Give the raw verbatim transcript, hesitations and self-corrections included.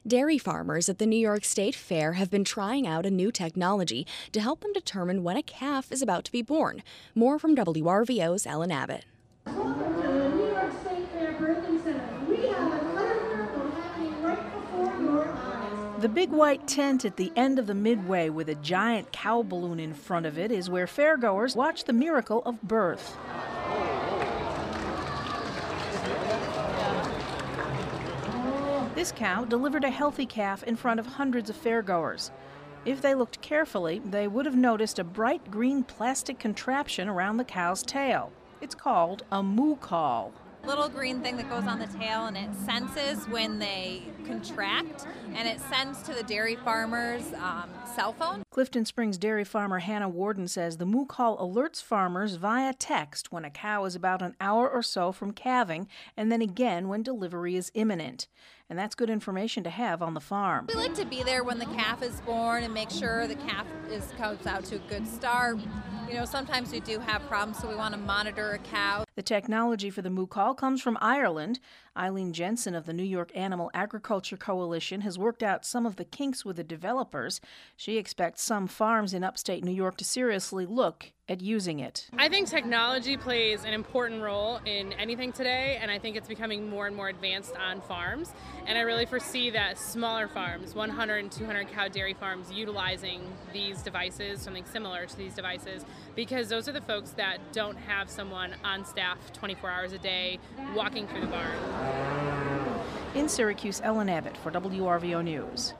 Dairy farmers at the New York State Fair have been trying out a new technology to help them determine when a calf is about to be born. More from W R V O's Ellen Abbott. Welcome to the New York State Fair Birthing Center. We have another miracle happening right before your eyes. The big white tent at the end of the midway with a giant cow balloon in front of it is where fairgoers watch the miracle of birth. This cow delivered a healthy calf in front of hundreds of fairgoers. If they looked carefully, they would have noticed a bright green plastic contraption around the cow's tail. It's called a moo call. Little green thing that goes on the tail, and it senses when they contract, and it sends to the dairy farmer's um, cell phone. Clifton Springs dairy farmer Hannah Warden says the moo call alerts farmers via text when a cow is about an hour or so from calving, and then again when delivery is imminent. And that's good information to have on the farm. We like to be there when the calf is born and make sure the calf is comes out to a good start. You know, sometimes we do have problems, so we want to monitor a cow. The technology for the moo call comes from Ireland. Eileen Jensen of the New York Animal Agriculture Coalition has worked out some of the kinks with the developers. She expects some farms in upstate New York to seriously look at using it. I think technology plays an important role in anything today, and I think it's becoming more and more advanced on farms. And I really foresee that smaller farms, one hundred and two hundred cow dairy farms, utilizing these devices, something similar to these devices, because those are the folks that don't have someone on staff twenty-four hours a day walking through the barn. In Syracuse, Ellen Abbott for W R V O News.